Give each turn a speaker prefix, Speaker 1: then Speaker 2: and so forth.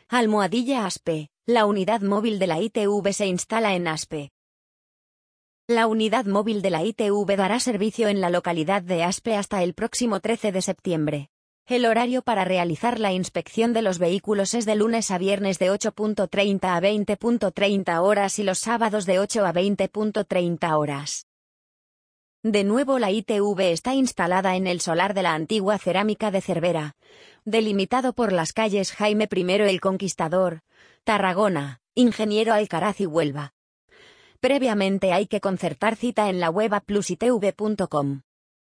Speaker 1: Almohadilla Aspe, la unidad móvil de la ITV se instala en Aspe. La unidad móvil de la ITV dará servicio en la localidad de Aspe hasta el próximo 13 de septiembre. El horario para realizar la inspección de los vehículos es de lunes a viernes de 8:30 a 20:30 horas y los sábados de 8 a 20:30 horas. De nuevo, la ITV está instalada en el solar de la antigua cerámica de Cervera, delimitado por las calles Jaime I el Conquistador, Tarragona, Ingeniero Alcaraz y Huelva. Previamente hay que concertar cita en la web aplusitv.com.